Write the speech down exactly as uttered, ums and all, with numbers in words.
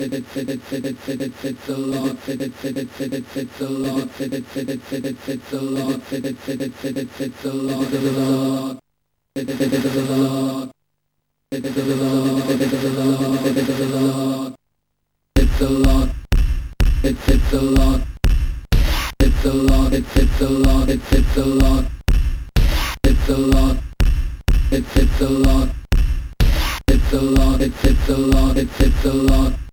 It's it's a lot. It's it's a lot. It's it's a lot. It's it's a lot. It's a lot. It's a lot. It's a lot. It's a lot. It's it's a lot. It's a lot. It's it's a lot. It's it's a lot. It's a lot. It's it's a lot. It's a lot. It's it's a lot. It's it's a lot.